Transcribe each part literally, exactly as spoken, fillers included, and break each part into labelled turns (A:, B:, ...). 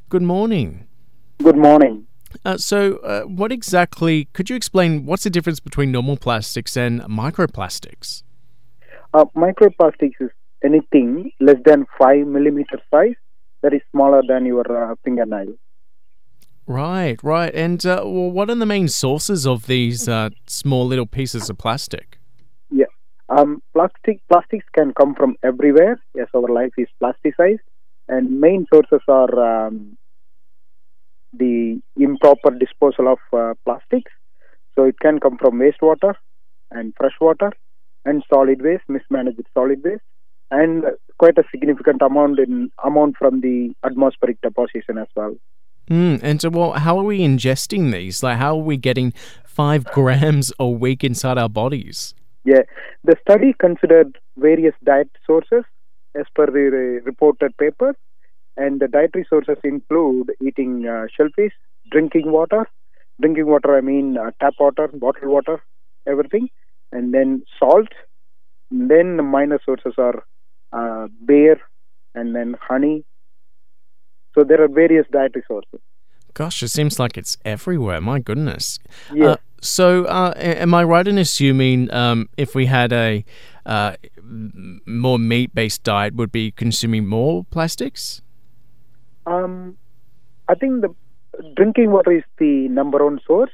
A: Good morning.
B: Good morning.
A: Uh, so, uh, what exactly, could you explain what's the difference between normal plastics and microplastics?
B: Uh, microplastics is anything less than five millimeter size that is smaller than your uh, fingernail.
A: Right, right. And uh, well, what are the main sources of these uh, small little pieces of plastic?
B: Yeah. Um, plastic plastics can come from everywhere. Yes, our life is plasticized, and main sources are um, the improper disposal of uh, plastics. So it can come from wastewater and fresh water and solid waste, mismanaged solid waste, and quite a significant amount in amount from the atmospheric deposition as well.
A: Mm, and so, well, how are we ingesting these? Like, how are we getting five grams a week inside our bodies?
B: Yeah, the study considered various diet sources as per the uh, reported papers, and the dietary sources include eating uh, shellfish, drinking water. Drinking water, I mean uh, tap water, bottled water, everything, and then salt. And then the minor sources are uh, beer, and then honey. So there are various dietary sources.
A: Gosh, it seems like it's everywhere. My goodness.
B: Yeah.
A: Uh, so, uh, am I right in assuming um, if we had a uh, more meat-based diet, would be consuming more plastics?
B: Um, I think the drinking water is the number one source,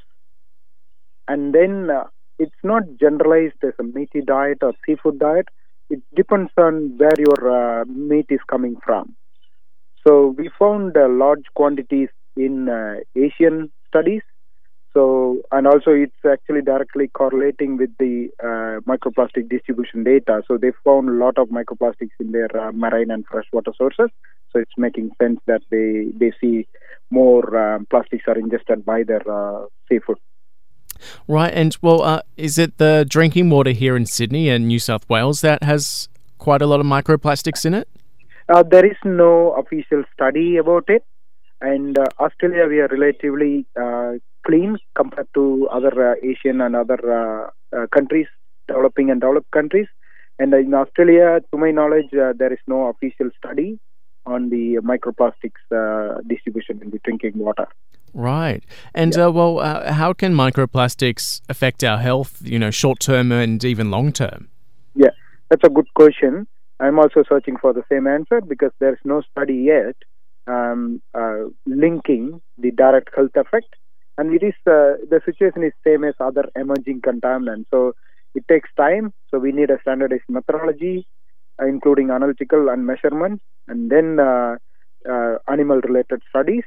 B: and then uh, it's not generalized as a meaty diet or seafood diet. It depends on where your uh, meat is coming from. So we found uh, large quantities in uh, Asian studies. So, and also it's actually directly correlating with the uh, microplastic distribution data. So they found a lot of microplastics in their uh, marine and freshwater sources. So it's making sense that they, they see more um, plastics are ingested by their uh, seafood.
A: Right, and well, uh, is it the drinking water here in Sydney and New South Wales that has quite a lot of microplastics in it?
B: Uh, there is no official study about it. And uh, Australia, we are relatively uh, clean compared to other uh, Asian and other uh, uh, countries, developing and developed countries. And in Australia, to my knowledge, uh, there is no official study on the microplastics uh, distribution in the drinking water.
A: Right. And,
B: yeah.
A: uh, well, uh, how can microplastics affect our health, you know, short-term and even long-term?
B: Yeah, that's a good question. I'm also searching for the same answer because there's no study yet um, uh, linking the direct health effect. And it is uh, the situation is same as other emerging contaminants. So it takes time. So we need a standardized methodology, uh, including analytical and measurement, and then uh, uh, animal-related studies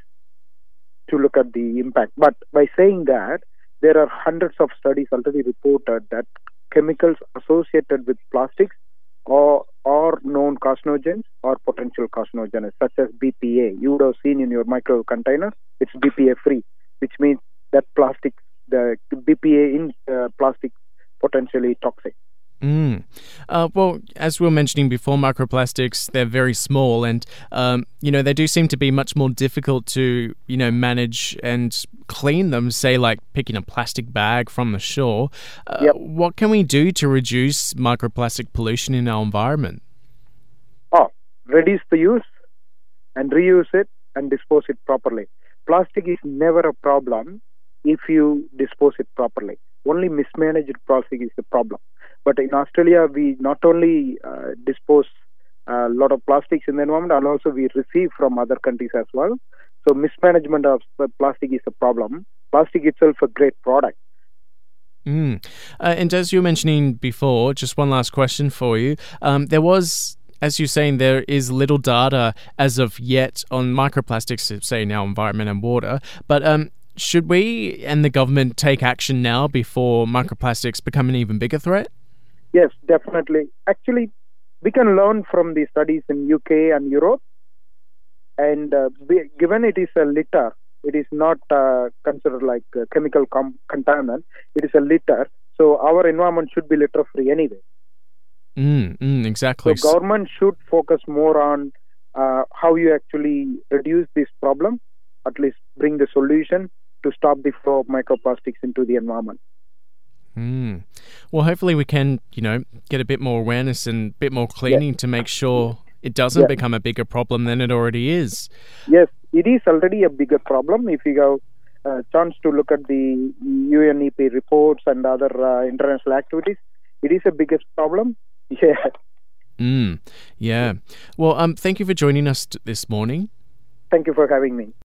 B: to look at the impact. But by saying that, there are hundreds of studies already reported that chemicals associated with plastics or or known carcinogens or potential carcinogens, such as B P A. You would have seen in your micro container, it's B P A free, which means that plastic, the B P A in uh, plastic, potentially toxic.
A: Mm. Uh, well, as we were mentioning before, microplastics, they're very small and, um, you know, they do seem to be much more difficult to, you know, manage and clean them, say like picking a plastic bag from the shore. Uh,
B: yep.
A: What can we do to reduce microplastic pollution in our environment?
B: Oh, reduce the use and reuse it and dispose it properly. Plastic is never a problem if you dispose it properly. Only mismanaged plastic is the problem. But in Australia, we not only uh, dispose a lot of plastics in the environment, and also we receive from other countries as well. So mismanagement of plastic is a problem. Plastic itself a great product.
A: Mm. Uh, and as you were mentioning before, just one last question for you. Um, there was, as you're saying, there is little data as of yet on microplastics, say in our environment and water. But um, should we and the government take action now before microplastics become an even bigger threat?
B: Yes, definitely. Actually, we can learn from the studies in U K and Europe. And uh, we, given it is a litter, it is not uh, considered like a chemical com- contaminant. It is a litter. So our environment should be litter-free anyway.
A: Mm, mm, exactly.
B: So government should focus more on uh, how you actually reduce this problem, at least bring the solution to stop the flow of microplastics into the environment.
A: Mm. Well, hopefully we can, you know, get a bit more awareness and a bit more cleaning yeah. to make sure it doesn't yeah. become a bigger problem than it already is.
B: Yes, it is already a bigger problem. If you have a chance to look at the U N E P reports and other uh, international activities, it is a biggest problem. Yeah.
A: Mm, yeah. Well, um, thank you for joining us t- this morning.
B: Thank you for having me.